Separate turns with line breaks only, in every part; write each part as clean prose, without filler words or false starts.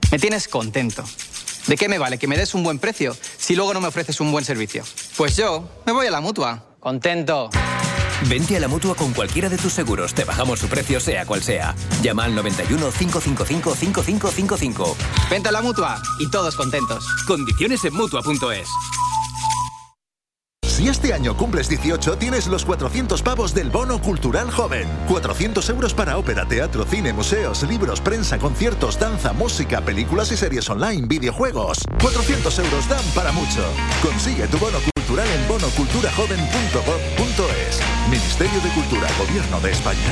Me tienes contento. ¿De qué me vale que me des un buen precio si luego no me ofreces un buen servicio? Pues yo me voy a la Mutua. Contento.
Vente a la Mutua con cualquiera de tus seguros. Te bajamos su precio sea cual sea. Llama al 91 555 5555.
Vente a la Mutua y todos contentos.
Condiciones en Mutua.es.
Si este año cumples 18, tienes los 400 pavos del Bono Cultural Joven. 400 euros para ópera, teatro, cine, museos, libros, prensa, conciertos, danza, música, películas y series online, videojuegos. 400 euros dan para mucho. Consigue tu bono cultural en bonoculturajoven.gov.es. Ministerio de Cultura, Gobierno de España.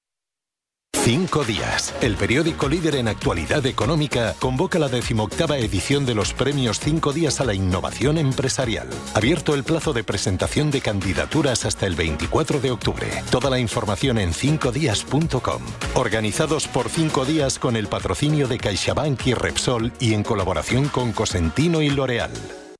5 días. El periódico líder en actualidad económica convoca la 18ª edición de los premios 5 días a la innovación empresarial. Abierto el plazo de presentación de candidaturas hasta el 24 de octubre. Toda la información en 5días.com. Organizados por 5 días con el patrocinio de CaixaBank y Repsol y en colaboración con Cosentino y L'Oréal.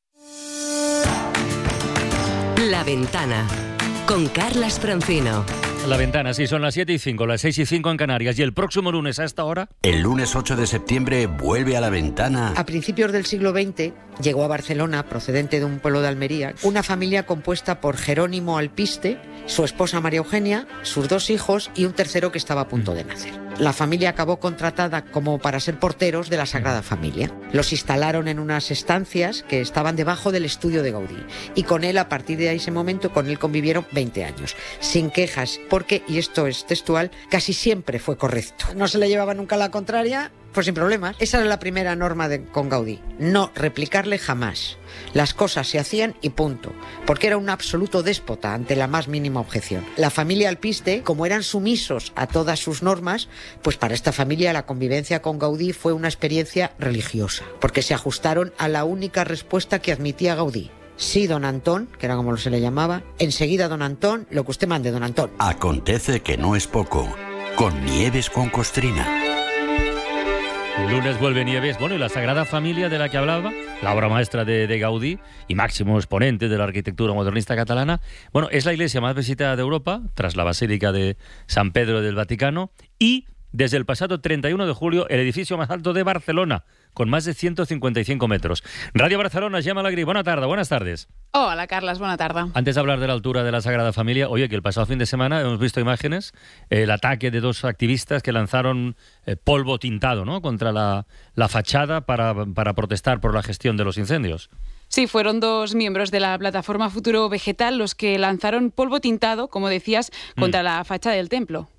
La Ventana, con Carlas Francino.
La Ventana, sí, son las 7:05, las 6:05 en Canarias. ¿Y el próximo lunes a esta hora?
El lunes 8 de septiembre vuelve a La Ventana.
A principios del siglo XX llegó a Barcelona, procedente de un pueblo de Almería, una familia compuesta por Jerónimo Alpiste, su esposa María Eugenia, sus 2 hijos y un tercero que estaba a punto de nacer. La familia acabó contratada como para ser porteros de la Sagrada Familia. Los instalaron en unas estancias que estaban debajo del estudio de Gaudí. Y con él, a partir de ese momento, con él convivieron 20 años. Sin quejas, porque, y esto es textual, casi siempre fue correcto. No se le llevaba nunca la contraria, pues sin problemas. Esa era la primera norma con Gaudí. No replicarle jamás. Las cosas se hacían y punto. Porque era un absoluto déspota ante la más mínima objeción. La familia Alpiste, como eran sumisos a todas sus normas, pues para esta familia la convivencia con Gaudí fue una experiencia religiosa. Porque se ajustaron a la única respuesta que admitía Gaudí. Sí, don Antón, que era como se le llamaba. Enseguida, don Antón, lo que usted mande, don Antón.
Acontece que no es poco. Con Nieves con Costrina.
El lunes vuelve Nieves. Bueno, y la Sagrada Familia de la que hablaba, la obra maestra de Gaudí y máximo exponente de la arquitectura modernista catalana, bueno, es la iglesia más visitada de Europa, tras la Basílica de San Pedro del Vaticano, y desde el pasado 31 de julio el edificio más alto de Barcelona, con más de 155 metros. Radio Barcelona, Gemma Alegrí, buenas tardes.
Hola, Carlas, buena tarde.
Antes de hablar de la altura de la Sagrada Familia, oye, que el pasado fin de semana hemos visto imágenes, el ataque de 2 activistas que lanzaron polvo tintado, ¿no?, contra la fachada para protestar por la gestión de los incendios.
Sí, fueron 2 miembros de la plataforma Futuro Vegetal los que lanzaron polvo tintado, como decías, contra la fachada del templo.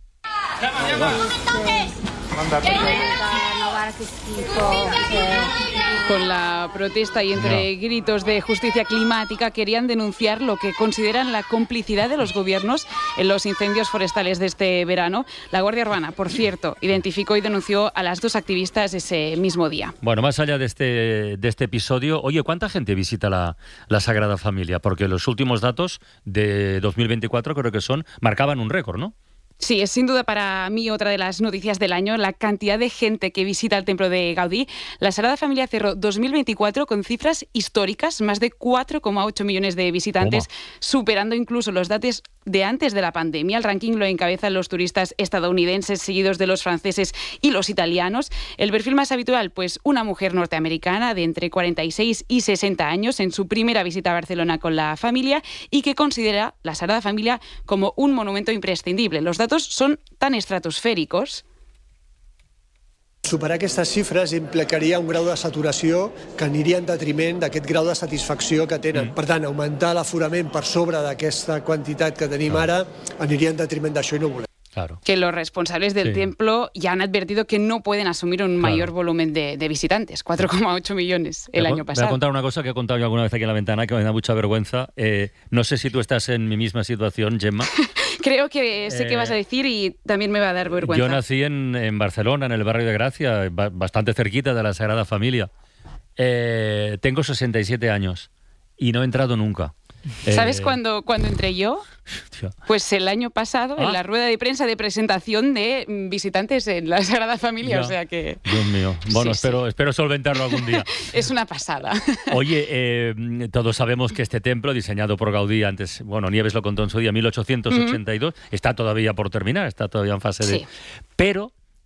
Con la protesta y entre gritos de justicia climática querían denunciar lo que consideran la complicidad de los gobiernos en los incendios forestales de este verano. La Guardia Urbana, por cierto, identificó y denunció a las 2 activistas ese mismo día.
Bueno, más allá de este episodio, oye, ¿cuánta gente visita la Sagrada Familia? Porque los últimos datos de 2024 creo que marcaban un récord, ¿no?
Sí, es sin duda para mí otra de las noticias del año, la cantidad de gente que visita el templo de Gaudí. La Sagrada Familia cerró 2024 con cifras históricas, más de 4,8 millones de visitantes, superando incluso los datos de antes de la pandemia. El ranking lo encabezan los turistas estadounidenses, seguidos de los franceses y los italianos. El perfil más habitual, pues una mujer norteamericana de entre 46 y 60 años en su primera visita a Barcelona con la familia y que considera la Sagrada Familia como un monumento imprescindible. Los datos son tan estratosfèricos.
Superar aquestes xifres implicaria un grau de saturació que aniria en detriment d'aquest grau de satisfacció que tenen. Per tant, augmentar l'aforament per sobre d'aquesta quantitat que tenim ara aniria en detriment d'això i no ho volem.
Claro.
Que los responsables del templo ya han advertido que no pueden asumir un mayor volumen de visitantes, 4,8 millones el año pasado.
Voy a contar una cosa que he contado yo alguna vez aquí en La Ventana que me da mucha vergüenza. No sé si tú estás en mi misma situación, Gemma.
Creo que sé qué vas a decir y también me va a dar vergüenza.
Yo nací en Barcelona, en el barrio de Gracia, bastante cerquita de la Sagrada Familia. Tengo 67 años y no he entrado nunca.
¿Sabes cuándo entré yo? Pues el año pasado, en la rueda de prensa de presentación de visitantes en la Sagrada Familia, o sea que...
Dios mío. Bueno, sí, espero solventarlo algún día.
Es una pasada.
Oye, todos sabemos que este templo, diseñado por Gaudí antes, bueno, Nieves lo contó en su día, 1882, está todavía por terminar, está todavía en fase de... Pero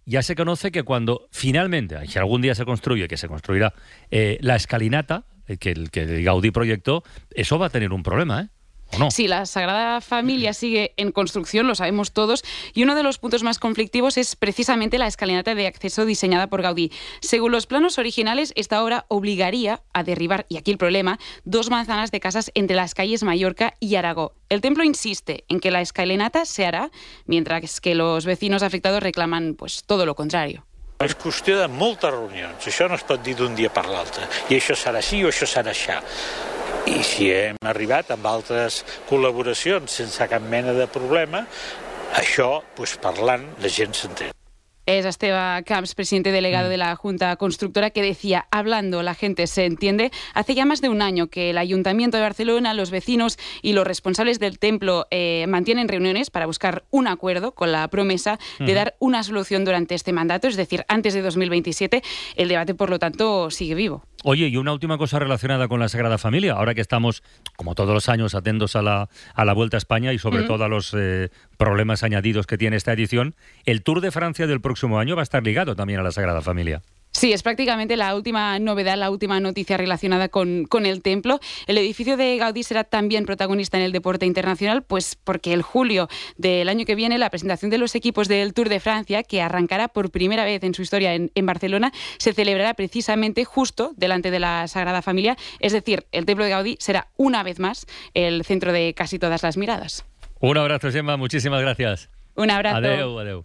ya se conoce que cuando finalmente, si algún día se construye, que se construirá, la escalinata que el Gaudí proyectó, eso va a tener un problema, ¿eh? No.
Sí, la Sagrada Familia sigue en construcción, lo sabemos todos, y uno de los puntos más conflictivos es precisamente la escalinata de acceso diseñada por Gaudí. Según los planos originales, esta obra obligaría a derribar, y aquí el problema, 2 manzanas de casas entre las calles Mallorca y Aragó. El templo insiste en que la escalinata se hará, mientras que los vecinos afectados reclaman pues todo lo contrario.
És qüestió de moltes reunions, això no es pot dir d'un dia per l'altre, i això serà així o això serà això. I si hem arribat amb altres col·laboracions sense cap mena de problema, això, doncs, parlant, la gent s'entén.
Es Esteve Camps, presidente delegado de la Junta Constructora, que decía, hablando la gente se entiende. Hace ya más de un año que el Ayuntamiento de Barcelona, los vecinos y los responsables del templo mantienen reuniones para buscar un acuerdo con la promesa de dar una solución durante este mandato, es decir, antes de 2027. El debate, por lo tanto, sigue vivo.
Oye, y una última cosa relacionada con la Sagrada Familia, ahora que estamos, como todos los años, atentos a la Vuelta a España y sobre todo a los problemas añadidos que tiene esta edición, el Tour de Francia del próximo año va a estar ligado también a la Sagrada Familia.
Sí, es prácticamente la última novedad, la última noticia relacionada con el templo. El edificio de Gaudí será también protagonista en el deporte internacional, pues porque el julio del año que viene la presentación de los equipos del Tour de Francia, que arrancará por primera vez en su historia en Barcelona, se celebrará precisamente justo delante de la Sagrada Familia. Es decir, el templo de Gaudí será una vez más el centro de casi todas las miradas.
Un abrazo, Gemma, muchísimas gracias.
Un abrazo.
Adeu, adeu.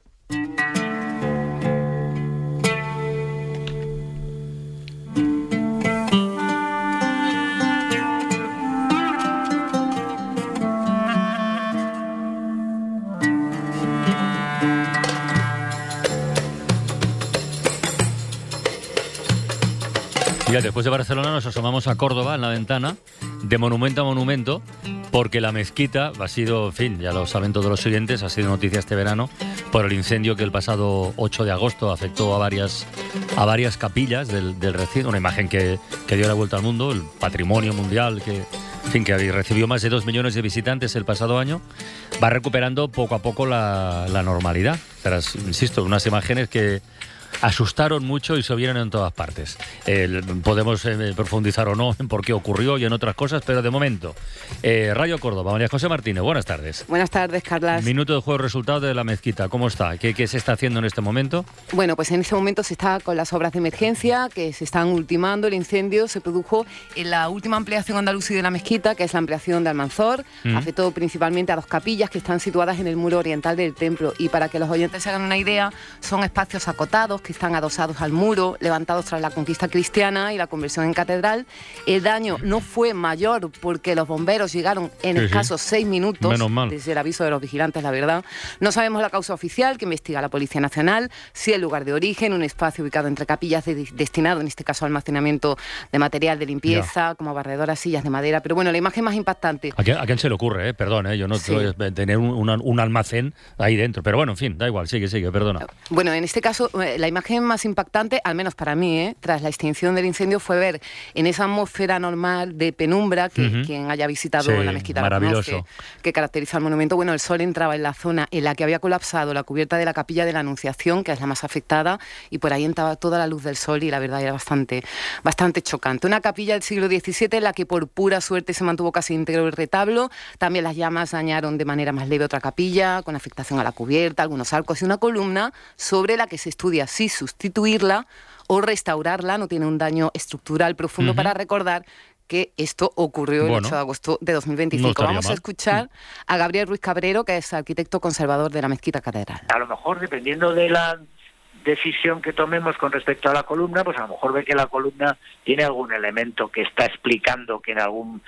Ya después de Barcelona nos asomamos a Córdoba en la ventana, de monumento a monumento, porque la mezquita ha sido, en fin, ya lo saben todos los siguientes, ha sido noticia este verano por el incendio que el pasado 8 de agosto afectó a varias capillas del recinto, una imagen que dio la vuelta al mundo, el patrimonio mundial que recibió más de 2 millones de visitantes el pasado año, va recuperando poco a poco la normalidad. Pero, insisto, unas imágenes que asustaron mucho y se vieron en todas partes. Podemos profundizar o no en por qué ocurrió y en otras cosas, pero de momento, Radio Córdoba, María José Martínez, buenas tardes.
Buenas tardes, Carlas.
Minuto de juego, resultado de la mezquita, ¿cómo está? ¿Qué se está haciendo en este momento?
Bueno, pues en este momento se está con las obras de emergencia que se están ultimando. El incendio se produjo en la última ampliación andalusí de la mezquita, que es la ampliación de Almanzor. Afectó principalmente a 2 capillas que están situadas en el muro oriental del templo. Y para que los oyentes se hagan una idea, son espacios acotados que están adosados al muro, levantados tras la conquista cristiana y la conversión en catedral. El daño no fue mayor porque los bomberos llegaron en escasos 6 minutos, desde el aviso de los vigilantes, la verdad. No sabemos la causa oficial que investiga la Policía Nacional, si el lugar de origen, un espacio ubicado entre capillas destinado, en este caso, al almacenamiento de material de limpieza, como barredoras, sillas de madera. Pero bueno, la imagen más impactante...
¿A quién se le ocurre? Perdón, yo no tengo que tener un almacén ahí dentro. Pero bueno, en fin, da igual, sigue, perdona.
Bueno, en este caso, la imagen más impactante, al menos para mí, tras la extinción del incendio, fue ver en esa atmósfera normal de penumbra que quien haya visitado la mezquita
maravilloso,
que caracteriza al monumento. Bueno, el sol entraba en la zona en la que había colapsado la cubierta de la capilla de la Anunciación, que es la más afectada, y por ahí entraba toda la luz del sol y la verdad era bastante chocante. Una capilla del siglo XVII en la que por pura suerte se mantuvo casi íntegro el retablo. También las llamas dañaron de manera más leve otra capilla, con afectación a la cubierta, algunos arcos y una columna sobre la que se estudia si sustituirla o restaurarla. No tiene un daño estructural profundo para recordar que esto ocurrió el 8 de agosto de 2025. Vamos a escuchar a Gabriel Ruiz Cabrero, que es arquitecto conservador de la Mezquita Catedral.
A lo mejor, dependiendo de la decisión que tomemos con respecto a la columna, pues a lo mejor ve que la columna tiene algún elemento que está explicando que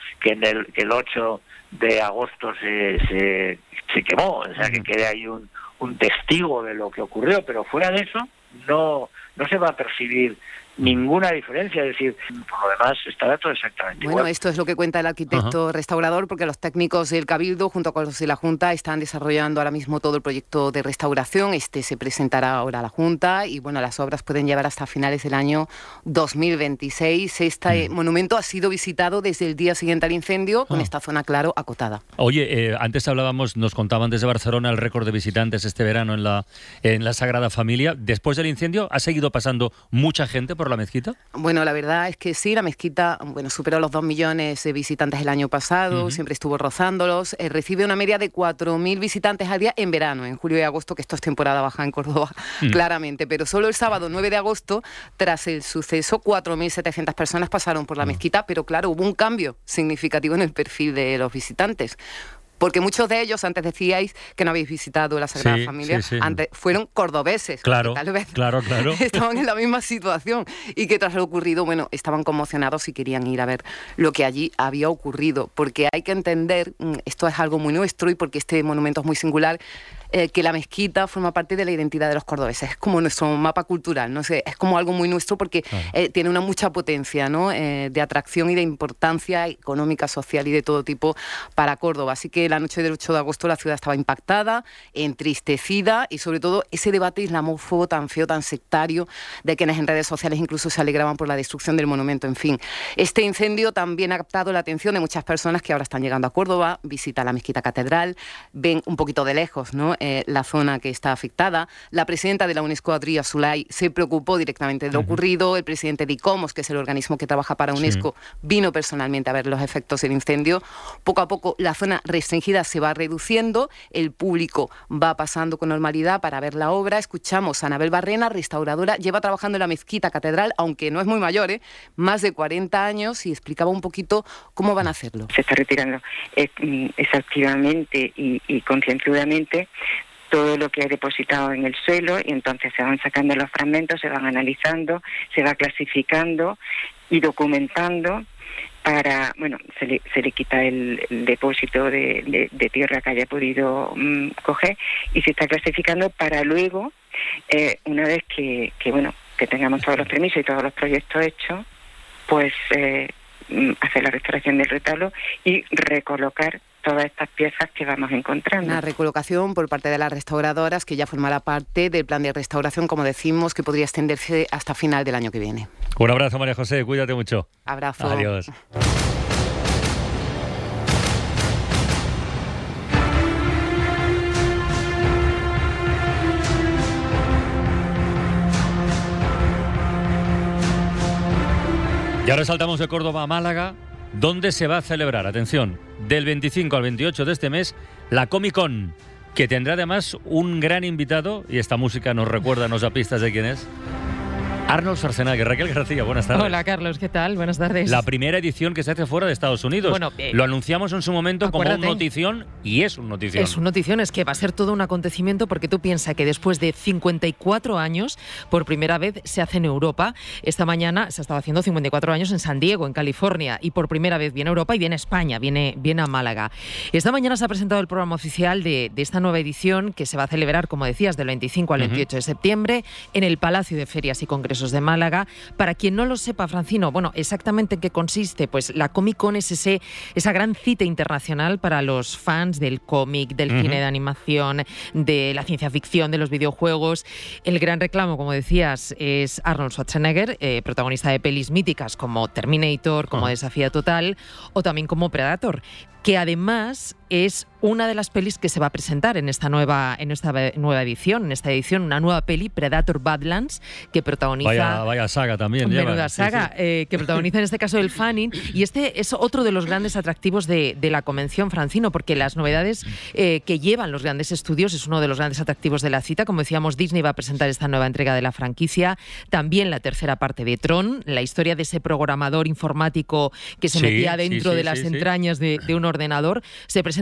el 8 de agosto se quemó, o sea, que quede ahí un testigo de lo que ocurrió, pero fuera de eso no se va a percibir ninguna diferencia, es decir, por lo demás estará todo exactamente igual.
Bueno, esto es lo que cuenta el arquitecto restaurador, porque los técnicos del Cabildo, junto con los de la Junta, están desarrollando ahora mismo todo el proyecto de restauración. Este se presentará ahora a la Junta y, bueno, las obras pueden llevar hasta finales del año 2026. Este monumento ha sido visitado desde el día siguiente al incendio, con esta zona, claro, acotada.
Oye, antes hablábamos, nos contaban desde Barcelona el récord de visitantes este verano en la Sagrada Familia. Después del incendio, ¿ha seguido pasando mucha gente por la mezquita?
Bueno, la verdad es que sí, la mezquita superó los 2 millones de visitantes el año pasado, siempre estuvo rozándolos. Recibe una media de 4.000 visitantes al día en verano, en julio y agosto, que esto es temporada baja en Córdoba, claramente. Pero solo el sábado 9 de agosto, tras el suceso, 4.700 personas pasaron por la mezquita, pero claro, hubo un cambio significativo en el perfil de los visitantes. Porque muchos de ellos, antes decíais que no habéis visitado la Sagrada Familia, antes fueron cordobeses.
Claro,
tal vez
claro.
estaban en la misma situación y que tras lo ocurrido, bueno, estaban conmocionados y querían ir a ver lo que allí había ocurrido. Porque hay que entender, esto es algo muy nuestro y porque este monumento es muy singular, que la mezquita forma parte de la identidad de los cordobeses. Es como nuestro mapa cultural, no sé, es como algo muy nuestro porque tiene una mucha potencia, ¿no? De atracción y de importancia económica, social y de todo tipo para Córdoba. Así que la noche del 8 de agosto la ciudad estaba impactada, entristecida y sobre todo ese debate islamófobo tan feo, tan sectario, de quienes en redes sociales incluso se alegraban por la destrucción del monumento. En fin, este incendio también ha captado la atención de muchas personas que ahora están llegando a Córdoba, visitan la mezquita catedral, ven un poquito de lejos, ¿no? La zona que está afectada. La presidenta de la UNESCO, Adria Zulay, se preocupó directamente de lo ocurrido. El presidente de ICOMOS, que es el organismo que trabaja para UNESCO, vino personalmente a ver los efectos del incendio. Poco a poco la zona restringida se va reduciendo, el público va pasando con normalidad para ver la obra. Escuchamos a Anabel Barrena, restauradora, lleva trabajando en la mezquita catedral, aunque no es muy mayor, más de 40 años, y explicaba un poquito cómo van a hacerlo.
Se está retirando exhaustivamente y concienzudamente todo lo que hay depositado en el suelo, y entonces se van sacando los fragmentos, se van analizando, se va clasificando y documentando para, se le quita el depósito de tierra que haya podido coger, y se está clasificando para luego, una vez que tengamos todos los permisos y todos los proyectos hechos, pues hacer la restauración del retablo y recolocar todas estas piezas que vamos encontrando.
Una recolocación por parte de las restauradoras que ya formará parte del plan de restauración, como decimos, que podría extenderse hasta final del año que viene.
Un abrazo, María José, cuídate mucho.
Abrazo.
Adiós. Y ahora saltamos de Córdoba a Málaga, donde se va a celebrar, atención, del 25 al 28 de este mes, la Comic Con, que tendrá además un gran invitado, y esta música nos recuerda, nos da pistas de quién es, Arnold Schwarzenegger. Raquel García, buenas tardes.
Hola, Carlos, ¿qué tal? Buenas tardes.
La primera edición que se hace fuera de Estados Unidos.
Bueno,
lo anunciamos en su momento como un notición, y es un notición.
Es un notición, es que va a ser todo un acontecimiento, porque tú piensas que después de 54 años, por primera vez se hace en Europa. Esta mañana se ha estado haciendo 54 años en San Diego, en California, y por primera vez viene a Europa y viene a España, viene a Málaga. Esta mañana se ha presentado el programa oficial de esta nueva edición, que se va a celebrar, como decías, del 25 al 28 de septiembre, en el Palacio de Ferias y Congresos de Málaga. Para quien no lo sepa, Francino, exactamente en qué consiste, pues la Comic Con es esa gran cita internacional para los fans del cómic, del cine de animación, de la ciencia ficción, de los videojuegos. El gran reclamo, como decías, es Arnold Schwarzenegger, protagonista de pelis míticas como Terminator, como Desafío Total, o también como Predator, que además es una de las pelis que se va a presentar en esta nueva edición, una nueva peli, Predator Badlands, que protagoniza...
Vaya saga también.
Menuda saga, que protagoniza en este caso el Fanning, y este es otro de los grandes atractivos de la convención, Francino, porque las novedades que llevan los grandes estudios es uno de los grandes atractivos de la cita. Como decíamos, Disney va a presentar esta nueva entrega de la franquicia, también la tercera parte de Tron, la historia de ese programador informático que se metía dentro de las entrañas de un ordenador. Se presenta Tron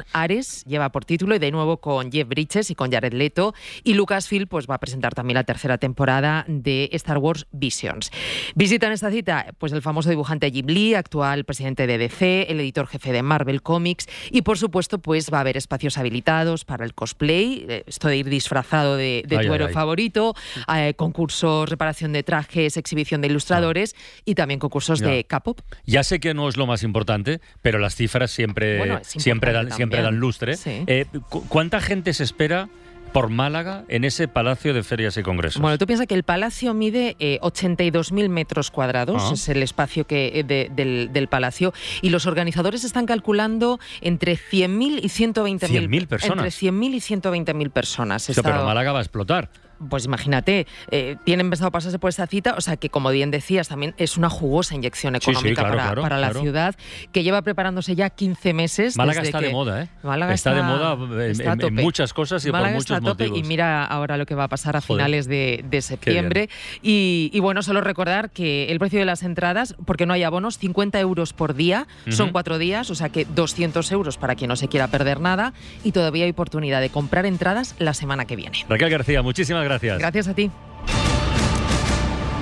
Rebelión, Ares lleva por título, y de nuevo con Jeff Bridges y con Jared Leto. Y Lucasfilm pues va a presentar también la tercera temporada de Star Wars Visions. Visitan esta cita pues el famoso dibujante Jim Lee, actual presidente de DC, el editor jefe de Marvel Comics, y por supuesto pues va a haber espacios habilitados para el cosplay, esto de ir disfrazado de tu héroe favorito, concursos, reparación de trajes, exhibición de ilustradores y también concursos de K-pop.
Ya sé que no es lo más importante, pero las cifras siempre dan lustre.
Sí.
¿Cuánta gente se espera por Málaga en ese Palacio de Ferias y Congresos?
Bueno, tú piensas que el palacio mide 82.000 metros cuadrados, es el espacio del palacio, y los organizadores están calculando entre 100.000 y 120.000
personas.
Entre 100.000 y 120.000 personas.
Pero Málaga va a explotar.
Pues imagínate, tienen pensado pasarse por esta cita, o sea que, como bien decías, también es una jugosa inyección económica para la ciudad, que lleva preparándose ya 15 meses.
Málaga está de moda, ¿eh?
Málaga
está de moda en muchas cosas y
Málaga
por muchos motivos.
Y mira ahora lo que va a pasar a finales de septiembre. Y bueno, solo recordar que el precio de las entradas, porque no hay abonos, 50 euros por día, son 4 días, o sea que 200 euros para quien no se quiera perder nada, y todavía hay oportunidad de comprar entradas la semana que viene.
Raquel García, muchísimas gracias.
Gracias a ti.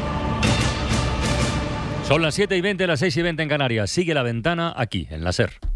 Son las 7:20, las 6:20 en Canarias. Sigue La Ventana aquí, en la SER.